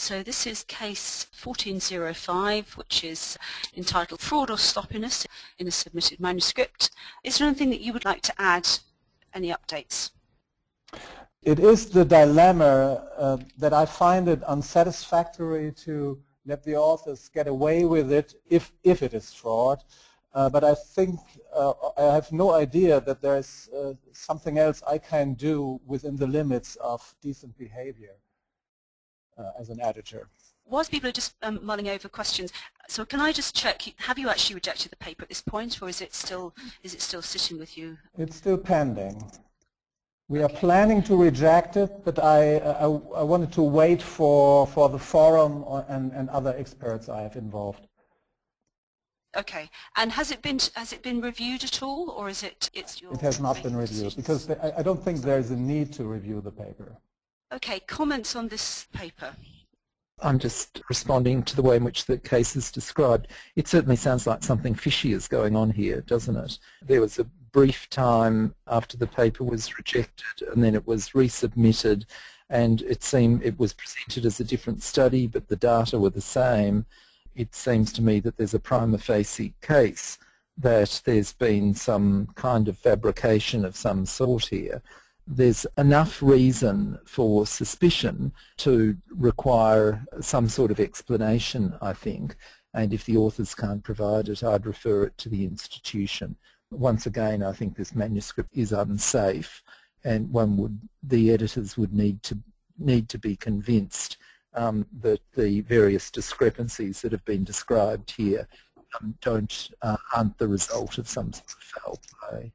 So this is case 1405, which is entitled Fraud or Sloppiness in a Submitted Manuscript. Is there anything that you would like to add? Any updates? It is the dilemma that I find it unsatisfactory to let the authors get away with it if it is fraud. But I think I have no idea that there is something else I can do within the limits of decent behavior as an editor. Whilst people are just mulling over questions, so can I just check, have you actually rejected the paper at this point, or is it still sitting with you? It's still pending. We are planning to reject it, but I wanted to wait for the forum and other experts I have involved. Okay, and has it been reviewed at all, or is it your? It has not been reviewed because I don't think there is a need to review the paper. Okay, comments on this paper? I'm just responding to the way in which the case is described. It certainly sounds like something fishy is going on here, doesn't it? There was a brief time after the paper was rejected and then it was resubmitted, and it seemed it was presented as a different study but the data were the same. It seems to me that there's a prima facie case that there's been some kind of fabrication of some sort here. There's enough reason for suspicion to require some sort of explanation, I think, and if the authors can't provide it, I'd refer it to the institution. Once again, I think this manuscript is unsafe, and the editors would need to be convinced that the various discrepancies that have been described here aren't the result of some sort of foul play.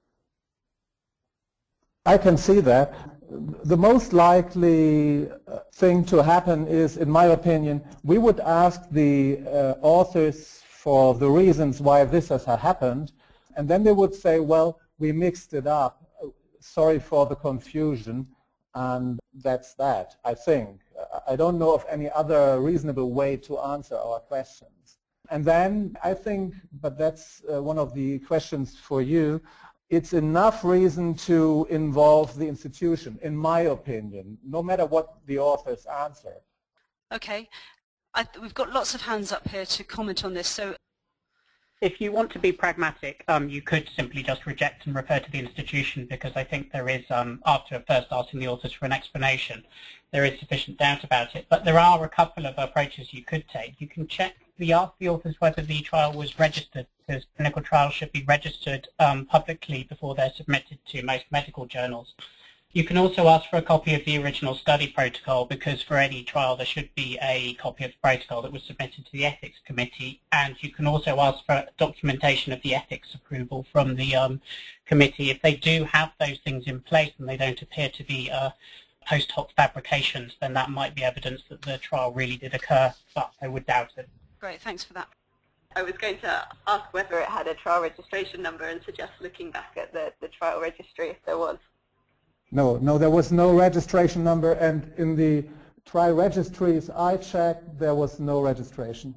I can see that. The most likely thing to happen is, in my opinion, we would ask the authors for the reasons why this has happened, and then they would say, well, we mixed it up, sorry for the confusion, and that's that, I think. I don't know of any other reasonable way to answer our questions. And then I think, but that's one of the questions for you, it's enough reason to involve the institution, in my opinion, no matter what the authors answer. Okay. We've got lots of hands up here to comment on this. So, if you want to be pragmatic, you could simply just reject and refer to the institution, because I think there is, after first asking the authors for an explanation, there is sufficient doubt about it. But there are a couple of approaches you could take. You can ask the authors whether the trial was registered, because clinical trials should be registered publicly before they're submitted to most medical journals. You can also ask for a copy of the original study protocol, because for any trial there should be a copy of the protocol that was submitted to the ethics committee, and you can also ask for documentation of the ethics approval from the committee. If they do have those things in place and they don't appear to be post hoc fabrications, then that might be evidence that the trial really did occur, but I would doubt it. Great, thanks for that. I was going to ask whether it had a trial registration number and suggest looking back at the trial registry if there was. No, there was no registration number, and in the trial registries I checked, there was no registration.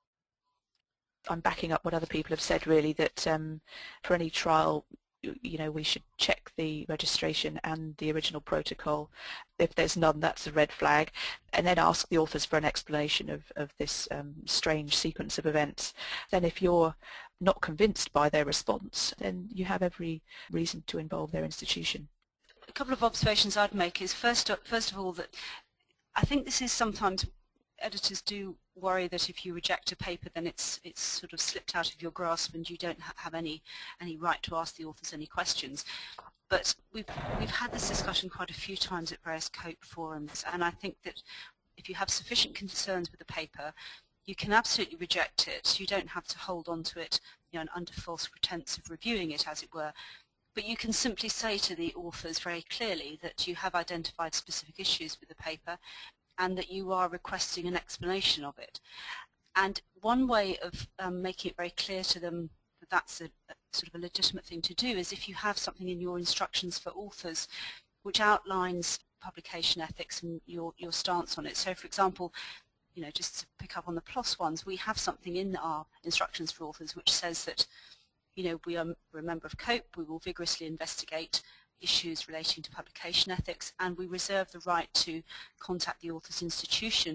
I'm backing up what other people have said, really, that for any trial, we should check the registration and the original protocol. If there's none, that's a red flag, and then ask the authors for an explanation of this strange sequence of events. Then if you're not convinced by their response, then you have every reason to involve their institution. A couple of observations I'd make is, first of all, that I think this is sometimes editors do worry that if you reject a paper, then it's sort of slipped out of your grasp and you don't have any right to ask the authors any questions. But we've had this discussion quite a few times at various COPE forums, and I think that if you have sufficient concerns with the paper, you can absolutely reject it. You don't have to hold on to it, under false pretense of reviewing it, as it were. But you can simply say to the authors very clearly that you have identified specific issues with the paper and that you are requesting an explanation of it. And one way of making it very clear to them that that's a sort of a legitimate thing to do is if you have something in your instructions for authors which outlines publication ethics and your stance on it. So, for example, just to pick up on the PLOS ones, we have something in our instructions for authors which says that we're a member of COPE, we will vigorously investigate issues relating to publication ethics, and we reserve the right to contact the author's institution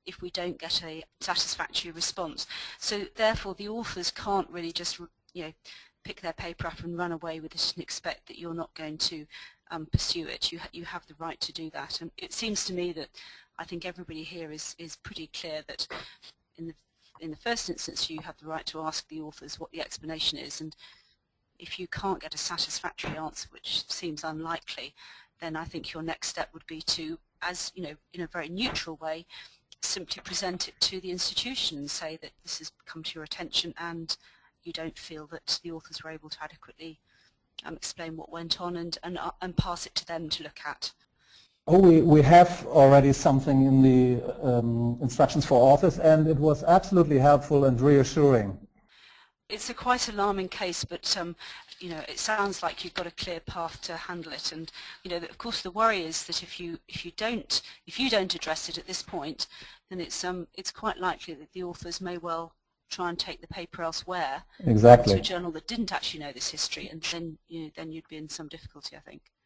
if we don't get a satisfactory response. So therefore the authors can't really just pick their paper up and run away with it and expect that you're not going to pursue it. You have the right to do that, and it seems to me that I think everybody here is pretty clear that in the first instance you have the right to ask the authors what the explanation is, and if you can't get a satisfactory answer, which seems unlikely, then I think your next step would be to, as in a very neutral way, simply present it to the institution and say that this has come to your attention and you don't feel that the authors were able to adequately explain what went on, and pass it to them to look at. Oh, we have already something in the instructions for authors, and it was absolutely helpful and reassuring. It's a quite alarming case, but it sounds like you've got a clear path to handle it. And of course, the worry is that if you don't address it at this point, then it's quite likely that the authors may well try and take the paper elsewhere, exactly, to a journal that didn't actually know this history, and then you'd be in some difficulty, I think.